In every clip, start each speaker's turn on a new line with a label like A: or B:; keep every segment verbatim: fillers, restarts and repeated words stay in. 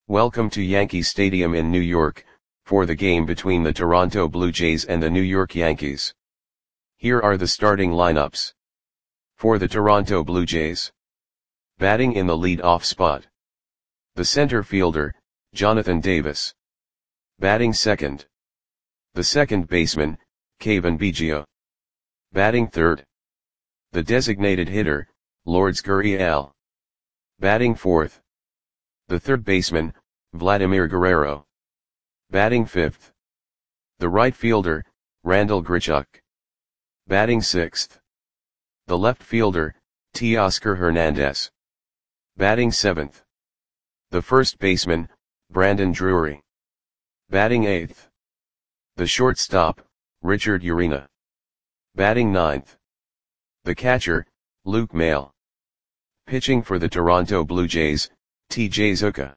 A: Welcome to Yankee Stadium in New York, for the game between the Toronto Blue Jays and the New York Yankees. Here are the starting lineups. For the Toronto Blue Jays. Batting in the lead-off spot. The center fielder, Jonathan Davis. Batting second. The second baseman, Cavan Biggio. Batting third. The designated hitter, Lourdes Gurriel. Batting fourth. The third baseman, Vladimir Guerrero. Batting fifth. The right fielder, Randal Grichuk. Batting sixth. The left fielder, Teoscar Hernandez. Batting seventh. The first baseman, Brandon Drury. Batting eighth. The shortstop, Richard Urena. Batting ninth. The catcher, Luke Maile. Pitching for the Toronto Blue Jays, T J Zucca.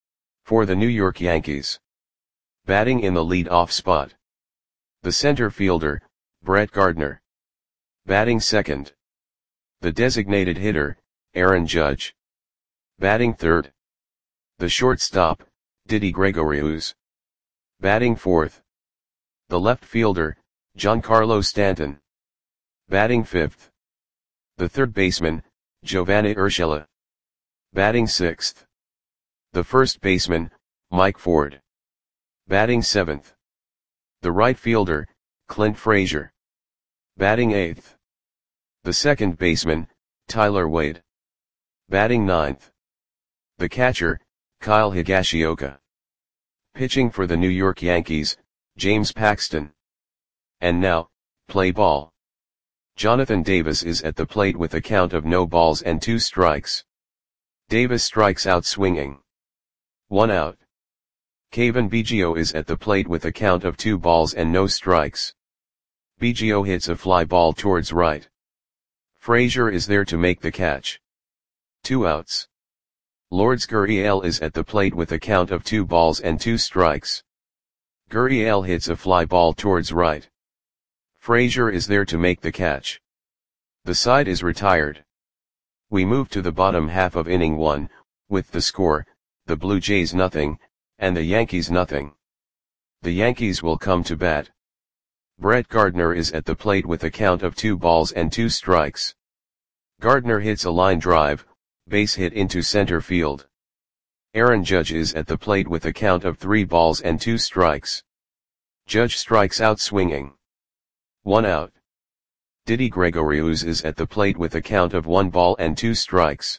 A: For the New York Yankees. Batting in the lead-off spot. The center fielder, Brett Gardner. Batting second. The designated hitter, Aaron Judge. Batting third. The shortstop, Didi Gregorius. Batting fourth. The left fielder, Giancarlo Stanton. Batting fifth. The third baseman, Giovanni Urshela. Batting sixth. The first baseman, Mike Ford. Batting seventh. The right fielder, Clint Frazier. Batting eighth. The second baseman, Tyler Wade. Batting ninth. The catcher, Kyle Higashioka. Pitching for the New York Yankees, James Paxton. And now, play ball. Jonathan Davis is at the plate with a count of no balls and two strikes. Davis strikes out swinging. One out. Cavan Biggio is at the plate with a count of two balls and no strikes. Biggio hits a fly ball towards right. Frazier is there to make the catch. Two outs. Lourdes Gurriel is at the plate with a count of two balls and two strikes. Gurriel hits a fly ball towards right. Frazier is there to make the catch. The side is retired. We move to the bottom half of inning one, with the score, the Blue Jays nothing, and the Yankees nothing. The Yankees will come to bat. Brett Gardner is at the plate with a count of two balls and two strikes. Gardner hits a line drive, base hit into center field. Aaron Judge is at the plate with a count of three balls and two strikes. Judge strikes out swinging. One out. Didi Gregorius is at the plate with a count of one ball and two strikes.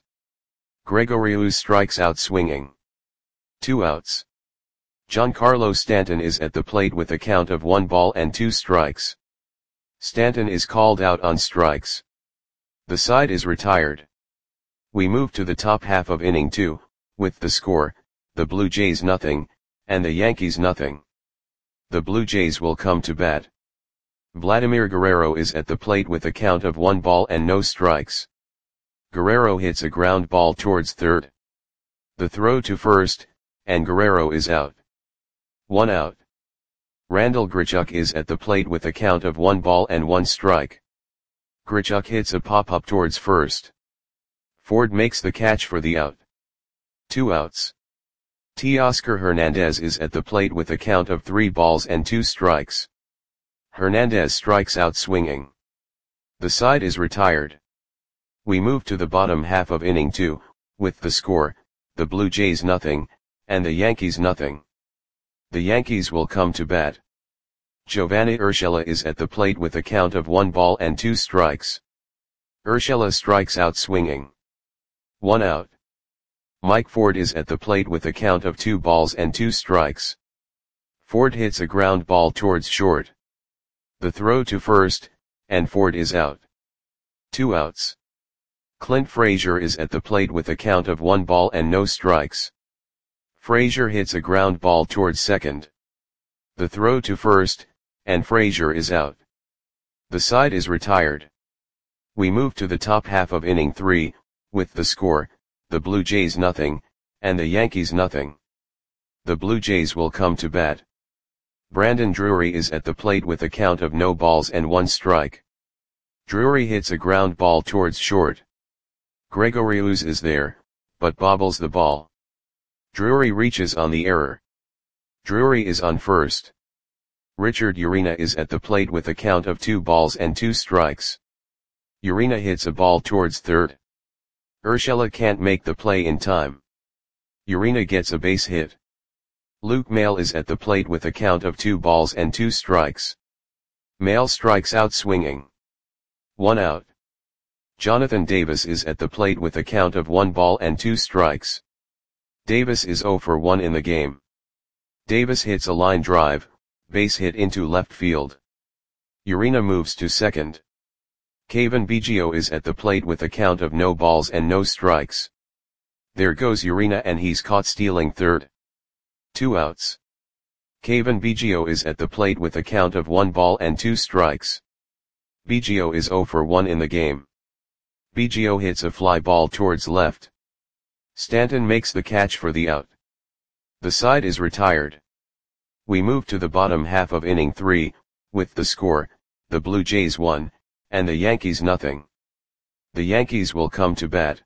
A: Gregorius strikes out swinging. Two outs. Giancarlo Stanton is at the plate with a count of one ball and two strikes. Stanton is called out on strikes. The side is retired. We move to the top half of inning two, with the score, the Blue Jays nothing, and the Yankees nothing. The Blue Jays will come to bat. Vladimir Guerrero is at the plate with a count of one ball and no strikes. Guerrero hits a ground ball towards third. The throw to first, and Guerrero is out. One out. Randal Grichuk is at the plate with a count of one ball and one strike. Grichuk hits a pop-up towards first. Ford makes the catch for the out. Two outs. Teoscar Hernandez is at the plate with a count of three balls and two strikes. Hernandez strikes out swinging. The side is retired. We move to the bottom half of inning two, with the score, the Blue Jays nothing, and the Yankees nothing. The Yankees will come to bat. Giovanni Urshela is at the plate with a count of one ball and two strikes. Urshela strikes out swinging. One out. Mike Ford is at the plate with a count of two balls and two strikes. Ford hits a ground ball towards short. The throw to first, and Ford is out. Two outs. Clint Frazier is at the plate with a count of one ball and no strikes. Frazier hits a ground ball towards second. The throw to first, and Frazier is out. The side is retired. We move to the top half of inning three, with the score, the Blue Jays nothing, and the Yankees nothing. The Blue Jays will come to bat. Brandon Drury is at the plate with a count of no balls and one strike. Drury hits a ground ball towards short. Gregorius is there, but bobbles the ball. Drury reaches on the error. Drury is on first. Richard Urena is at the plate with a count of two balls and two strikes. Urena hits a ball towards third. Urshela can't make the play in time. Urena gets a base hit. Luke Maile is at the plate with a count of two balls and two strikes. Maile strikes out swinging. One out. Jonathan Davis is at the plate with a count of one ball and two strikes. Davis is zero for one in the game. Davis hits a line drive, base hit into left field. Urena moves to second. Cavan Biggio is at the plate with a count of no balls and no strikes. There goes Urena and he's caught stealing third. Two outs. Cavan Biggio is at the plate with a count of one ball and two strikes. Biggio is zero for one in the game. Biggio hits a fly ball towards left. Stanton makes the catch for the out. The side is retired. We move to the bottom half of inning three, with the score, the Blue Jays one, and the Yankees nothing. The Yankees will come to bat.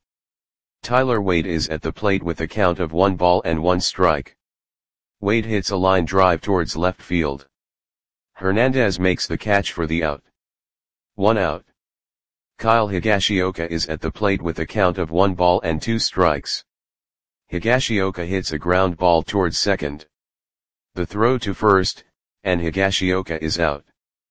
A: Tyler Wade is at the plate with a count of one ball and one strike. Wade hits a line drive towards left field. Hernandez makes the catch for the out. One out. Kyle Higashioka is at the plate with a count of one ball and two strikes. Higashioka hits a ground ball towards second. The throw to first, and Higashioka is out.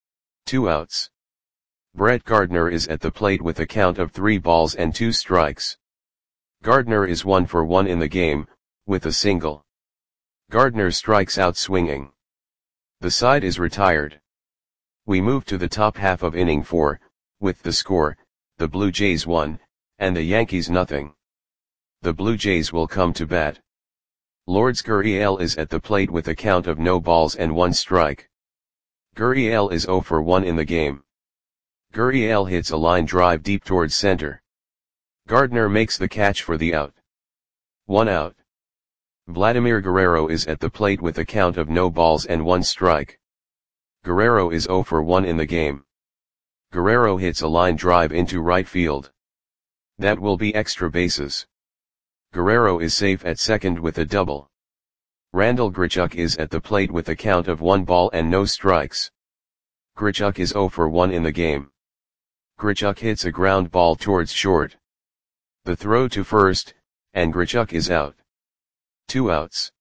A: Two outs. Brett Gardner is at the plate with a count of three balls and two strikes. Gardner is one for one in the game, with a single. Gardner strikes out swinging. The side is retired. We move to the top half of inning four, with the score, the Blue Jays one, and the Yankees nothing. The Blue Jays will come to bat. Lourdes Gurriel is at the plate with a count of no balls and one strike. Gurriel is zero for one in the game. Gurriel hits a line drive deep towards center. Gardner makes the catch for the out. One out. Vladimir Guerrero is at the plate with a count of no balls and one strike. Guerrero is zero for one in the game. Guerrero hits a line drive into right field. That will be extra bases. Guerrero is safe at second with a double. Randal Grichuk is at the plate with a count of one ball and no strikes. Grichuk is zero for one in the game. Grichuk hits a ground ball towards short. The throw to first, and Grichuk is out. Two outs.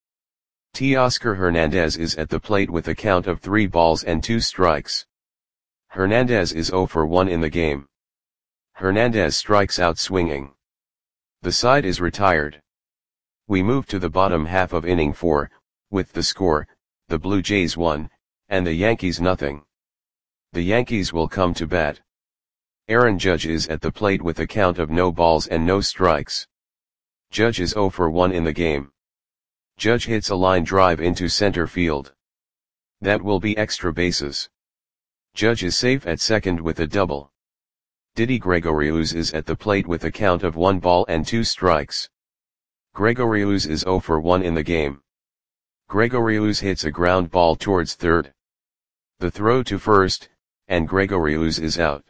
A: Teoscar Hernandez is at the plate with a count of three balls and two strikes. Hernandez is zero for one in the game. Hernandez strikes out swinging. The side is retired. We move to the bottom half of inning four, with the score, the Blue Jays one, and the Yankees nothing. The Yankees will come to bat. Aaron Judge is at the plate with a count of no balls and no strikes. Judge is zero for one in the game. Judge hits a line drive into center field. That will be extra bases. Judge is safe at second with a double. Didi Gregorius is at the plate with a count of one ball and two strikes. Gregorius is zero for one in the game. Gregorius hits a ground ball towards third. The throw to first, and Gregorius is out.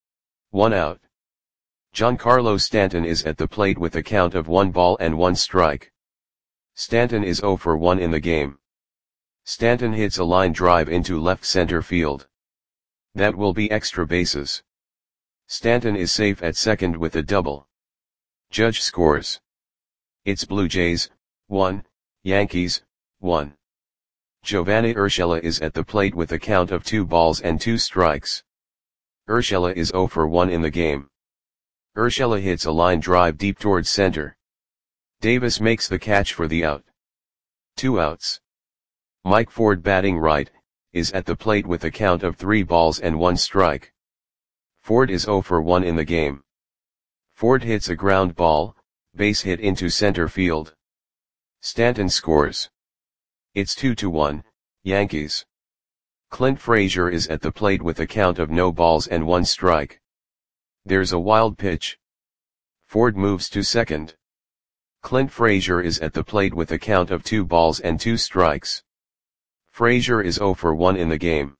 A: One out. Giancarlo Stanton is at the plate with a count of one ball and one strike. Stanton is zero for one in the game. Stanton hits a line drive into left center field. That will be extra bases. Stanton is safe at second with a double. Judge scores. It's Blue Jays, one, Yankees, one. Giovanni Urshela is at the plate with a count of two balls and two strikes. Urshela is zero for one in the game. Urshela hits a line drive deep towards center. Davis makes the catch for the out. Two outs. Mike Ford, batting right, is at the plate with a count of three balls and one strike. Ford is zero for one in the game. Ford hits a ground ball, base hit into center field. Stanton scores. It's two to one, Yankees. Clint Frazier is at the plate with a count of no balls and one strike. There's a wild pitch. Ford moves to second. Clint Frazier is at the plate with a count of two balls and two strikes. Frazier is zero for one in the game.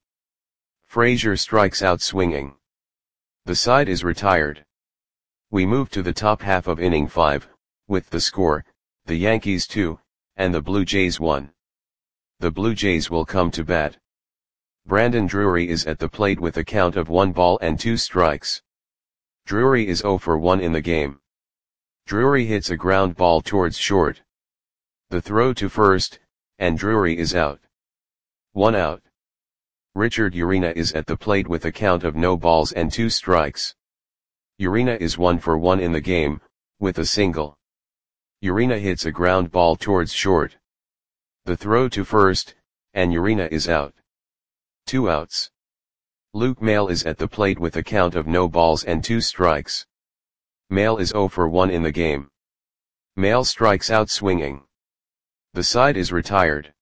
A: Frazier strikes out swinging. The side is retired. We move to the top half of inning five, with the score, the Yankees two, and the Blue Jays won. The Blue Jays will come to bat. Brandon Drury is at the plate with a count of one ball and two strikes. Drury is zero for one in the game. Drury hits a ground ball towards short. The throw to first, and Drury is out. One out. Richard Urena is at the plate with a count of no balls and two strikes. Urena is one for one in the game, with a single. Urena hits a ground ball towards short. The throw to first, and Urena is out. Two outs. Luke Maile is at the plate with a count of no balls and two strikes. Maile is zero for one in the game. Maile strikes out swinging. The side is retired.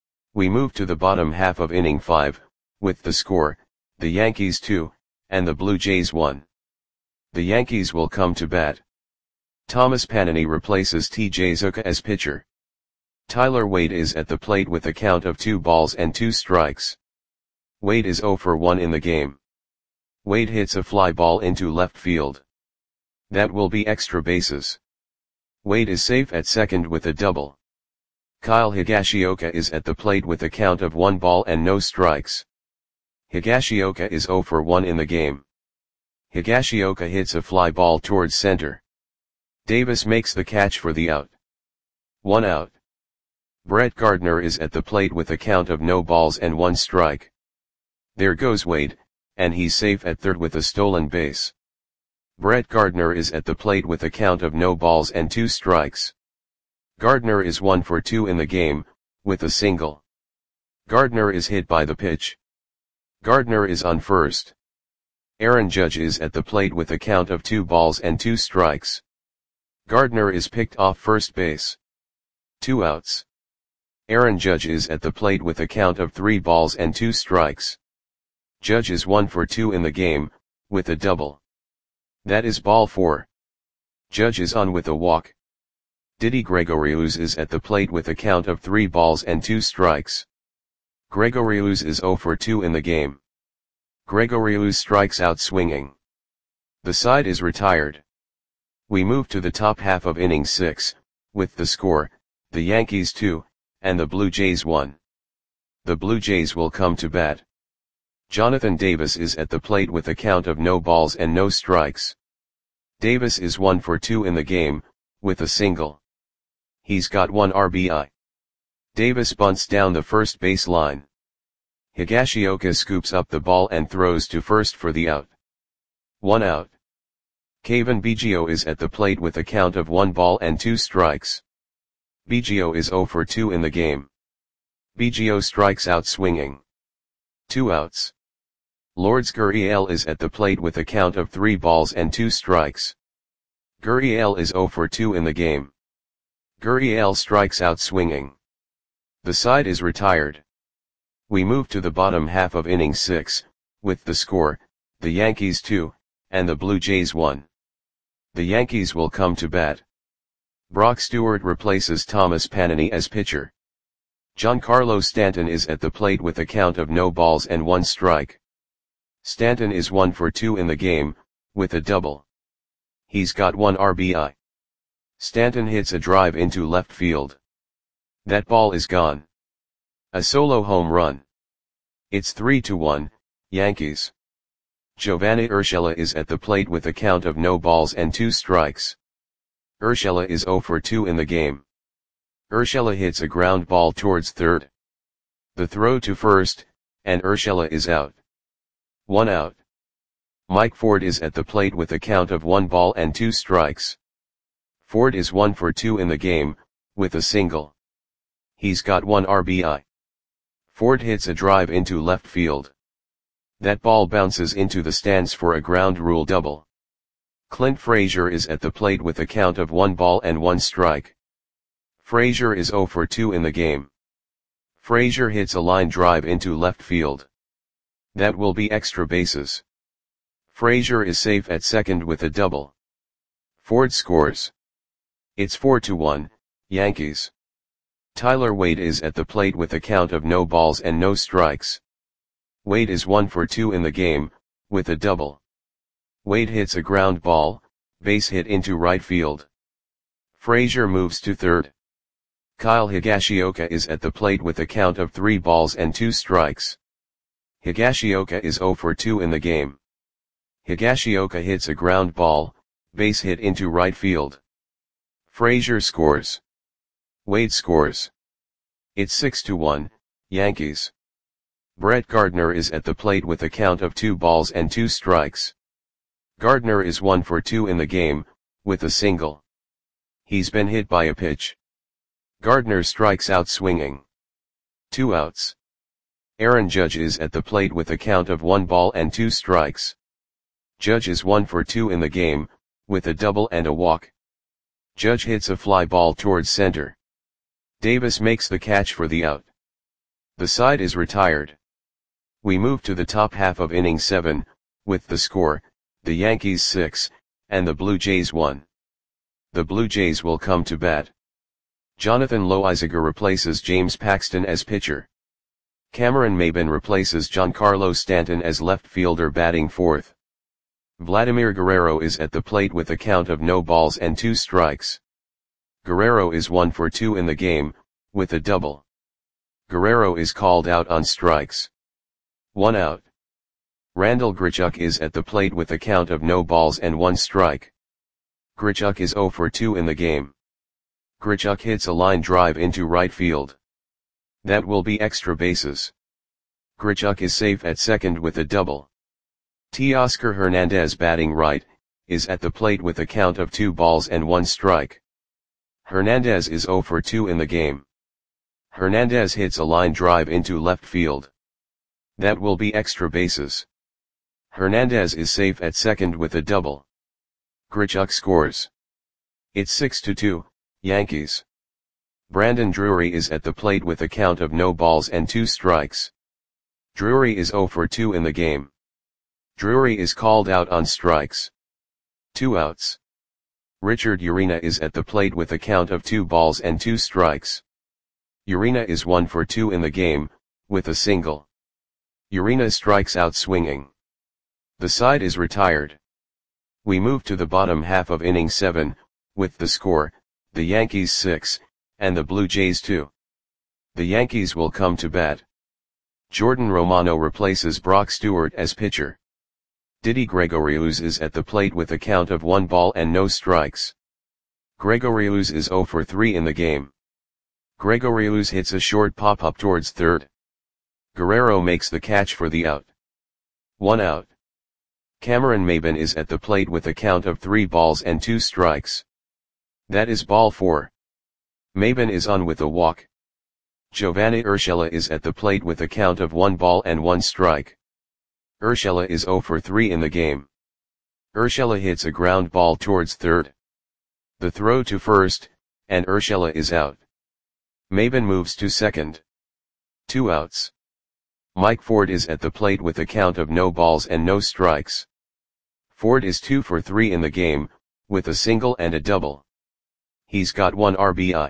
A: We move to the bottom half of inning five, with the score, the Yankees two, and the Blue Jays one. The Yankees will come to bat. Thomas Pannoni replaces T J Zucker as pitcher. Tyler Wade is at the plate with a count of two balls and two strikes. Wade is zero for one in the game. Wade hits a fly ball into left field. That will be extra bases. Wade is safe at second with a double. Kyle Higashioka is at the plate with a count of one ball and no strikes. Higashioka is zero for one in the game. Higashioka hits a fly ball towards center. Davis makes the catch for the out. One out. Brett Gardner is at the plate with a count of no balls and one strike. There goes Wade, and he's safe at third with a stolen base. Brett Gardner is at the plate with a count of no balls and two strikes. Gardner is one for two in the game, with a single. Gardner is hit by the pitch. Gardner is on first. Aaron Judge is at the plate with a count of two balls and two strikes. Gardner is picked off first base. Two outs. Aaron Judge is at the plate with a count of three balls and two strikes. Judge is one for two in the game, with a double. That is ball four. Judge is on with a walk. Didi Gregorius is at the plate with a count of three balls and two strikes. Gregorius is zero for two in the game. Gregorius strikes out swinging. The side is retired. We move to the top half of inning six, with the score, the Yankees two, and the Blue Jays one. The Blue Jays will come to bat. Jonathan Davis is at the plate with a count of no balls and no strikes. Davis is one for two in the game, with a single. He's got one R B I. Davis bunts down the first base line. Higashioka scoops up the ball and throws to first for the out. One out. Cavan Biggio is at the plate with a count of one ball and two strikes. Biggio is zero for two in the game. Biggio strikes out swinging. Two outs. Lourdes Gurriel is at the plate with a count of three balls and two strikes. Gurriel is zero for two in the game. Gurriel strikes out swinging. The side is retired. We move to the bottom half of inning six, with the score, the Yankees two, and the Blue Jays one. The Yankees will come to bat. Brock Stewart replaces Thomas Pannoni as pitcher. Giancarlo Stanton is at the plate with a count of no balls and one strike. Stanton is one for two in the game, with a double. He's got one R B I. Stanton hits a drive into left field. That ball is gone. A solo home run. It's three to one, Yankees. Giovanni Urshela is at the plate with a count of no balls and two strikes. Urshela is zero for two in the game. Urshela hits a ground ball towards third. The throw to first, and Urshela is out. One out. Mike Ford is at the plate with a count of one ball and two strikes. Ford is one for two in the game, with a single. He's got one R B I. Ford hits a drive into left field. That ball bounces into the stands for a ground rule double. Clint Frazier is at the plate with a count of one ball and one strike. Frazier is zero for two in the game. Frazier hits a line drive into left field. That will be extra bases. Frazier is safe at second with a double. Ford scores. It's four to one, Yankees. Tyler Wade is at the plate with a count of no balls and no strikes. Wade is one for two in the game, with a double. Wade hits a ground ball, base hit into right field. Frazier moves to third. Kyle Higashioka is at the plate with a count of three balls and two strikes. Higashioka is zero for two in the game. Higashioka hits a ground ball, base hit into right field. Frazier scores. Wade scores. It's six to one, Yankees. Brett Gardner is at the plate with a count of two balls and two strikes. Gardner is one for two in the game, with a single. He's been hit by a pitch. Gardner strikes out swinging. Two outs. Aaron Judge is at the plate with a count of one ball and two strikes. Judge is one for two in the game, with a double and a walk. Judge hits a fly ball towards center. Davis makes the catch for the out. The side is retired. We move to the top half of inning seven, with the score, the Yankees six, and the Blue Jays one. The Blue Jays will come to bat. Jonathan Loaisiga replaces James Paxton as pitcher. Cameron Maybin replaces Giancarlo Stanton as left fielder batting fourth. Vladimir Guerrero is at the plate with a count of no balls and two strikes. Guerrero is one for two in the game, with a double. Guerrero is called out on strikes. One out. Randal Grichuk is at the plate with a count of no balls and one strike. Grichuk is zero for two in the game. Grichuk hits a line drive into right field. That will be extra bases. Grichuk is safe at second with a double. Teoscar Hernandez batting right, is at the plate with a count of two balls and one strike. Hernandez is zero for two in the game. Hernandez hits a line drive into left field. That will be extra bases. Hernandez is safe at second with a double. Grichuk scores. It's six to two, Yankees. Brandon Drury is at the plate with a count of no balls and two strikes. Drury is zero for two in the game. Drury is called out on strikes. Two outs. Richard Urena is at the plate with a count of two balls and two strikes. Urena is one for two in the game, with a single. Urena strikes out swinging. The side is retired. We move to the bottom half of inning seven, with the score, the Yankees six, and the Blue Jays two. The Yankees will come to bat. Jordan Romano replaces Brock Stewart as pitcher. Didi Gregorius is at the plate with a count of one ball and no strikes. Gregorius is zero for three in the game. Gregorius hits a short pop-up towards third. Guerrero makes the catch for the out. One out. Cameron Maybin is at the plate with a count of three balls and two strikes. That is ball four. Maybin is on with a walk. Giovanni Urshela is at the plate with a count of one ball and one strike. Urshela is zero for three in the game. Urshela hits a ground ball towards third. The throw to first, and Urshela is out. Maybin moves to second. Two outs. Mike Ford is at the plate with a count of no balls and no strikes. Ford is two for three in the game, with a single and a double. He's got one R B I.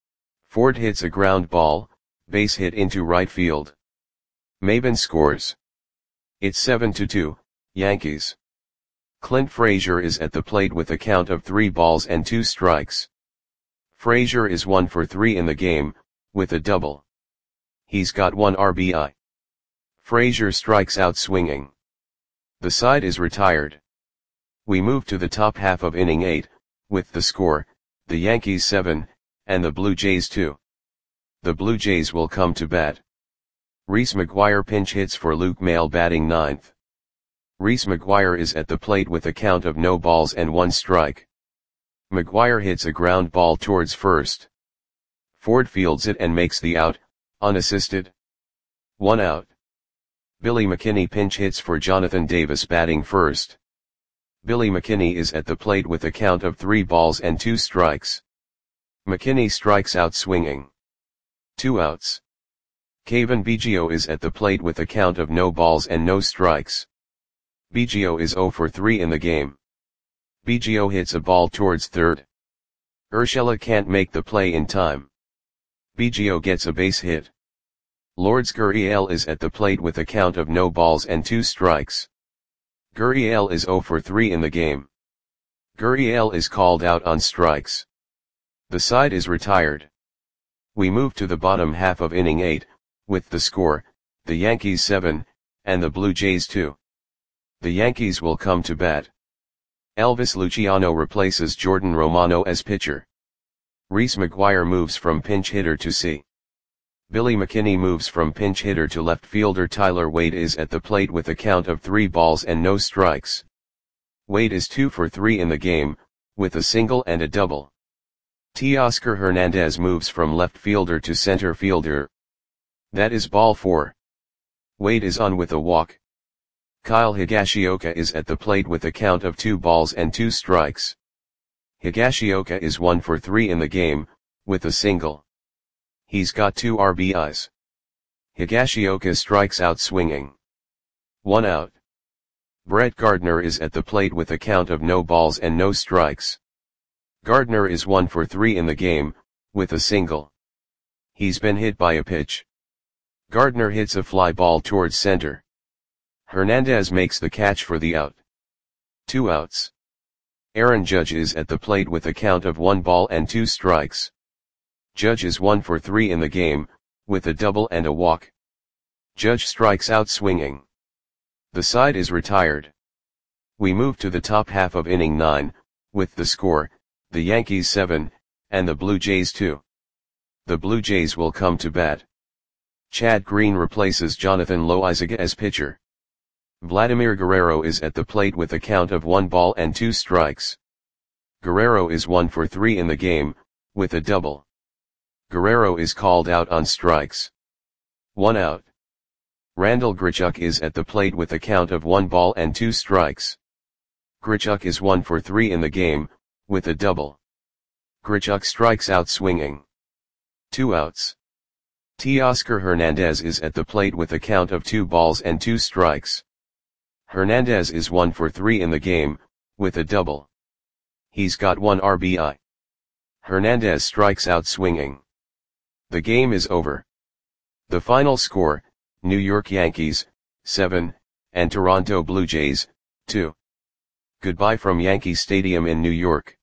A: Ford hits a ground ball, base hit into right field. Maybin scores. It's seven to two, Yankees. Clint Frazier is at the plate with a count of three balls and two strikes. Frazier is one for three in the game, with a double. He's got one R B I. Frazier strikes out swinging. The side is retired. We move to the top half of inning eight, with the score, the Yankees seven, and the Blue Jays two. The Blue Jays will come to bat. Reese McGuire pinch hits for Luke Maile batting ninth. Reese McGuire is at the plate with a count of no balls and one strike. McGuire hits a ground ball towards first. Ford fields it and makes the out, unassisted. One out. Billy McKinney pinch hits for Jonathan Davis batting first. Billy McKinney is at the plate with a count of three balls and two strikes. McKinney strikes out swinging. Two outs. Cavan Biggio is at the plate with a count of no balls and no strikes. Biggio is zero for three in the game. Biggio hits a ball towards third. Urshela can't make the play in time. Biggio gets a base hit. Lourdes Gurriel is at the plate with a count of no balls and two strikes. Gurriel is zero for three in the game. Gurriel is called out on strikes. The side is retired. We move to the bottom half of inning eight, with the score, the Yankees seven, and the Blue Jays two. The Yankees will come to bat. Elvis Luciano replaces Jordan Romano as pitcher. Reese McGuire moves from pinch hitter to C. Billy McKinney moves from pinch hitter to left fielder. Tyler Wade is at the plate with a count of three balls and no strikes. Wade is two for three in the game, with a single and a double. Teoscar Hernandez moves from left fielder to center fielder. That is ball four. Wade is on with a walk. Kyle Higashioka is at the plate with a count of two balls and two strikes. Higashioka is one for three in the game, with a single. He's got two R B Is. Higashioka strikes out swinging. One out. Brett Gardner is at the plate with a count of no balls and no strikes. Gardner is one for three in the game, with a single. He's been hit by a pitch. Gardner hits a fly ball towards center. Hernandez makes the catch for the out. Two outs. Aaron Judge is at the plate with a count of one ball and two strikes. Judge is one for three in the game, with a double and a walk. Judge strikes out swinging. The side is retired. We move to the top half of inning nine, with the score, the Yankees seven, and the Blue Jays two. The Blue Jays will come to bat. Chad Green replaces Jonathan Loaizaga as pitcher. Vladimir Guerrero is at the plate with a count of one ball and two strikes. Guerrero is one for three in the game, with a double. Guerrero is called out on strikes. One out. Randal Grichuk is at the plate with a count of one ball and two strikes. Grichuk is one for three in the game, with a double. Grichuk strikes out swinging. Two outs. Teoscar Hernandez is at the plate with a count of two balls and two strikes. Hernandez is one for three in the game, with a double. He's got one R B I. Hernandez strikes out swinging. The game is over. The final score, New York Yankees, seven, and Toronto Blue Jays, two. Goodbye from Yankee Stadium in New York.